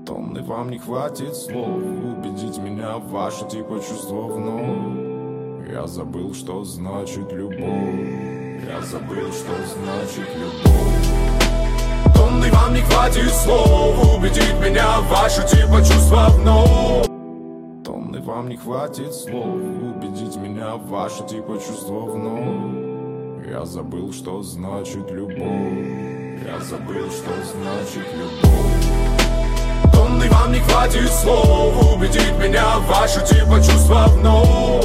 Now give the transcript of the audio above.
Тонны вам не хватит слов убедить меня в ваши типа чувства вновь. Я забыл, что значит любовь. Я забыл, что значит любовь. Тонны вам не хватит слов убедить меня в ваши типа чувства вновь. Тонны вам не хватит слов убедить меня в ваши типа чувства вновь. Я забыл, что значит любовь. Я забыл, что значит любовь. Тонны вам не хватит слов убедить меня в ваши типа чувства вновь.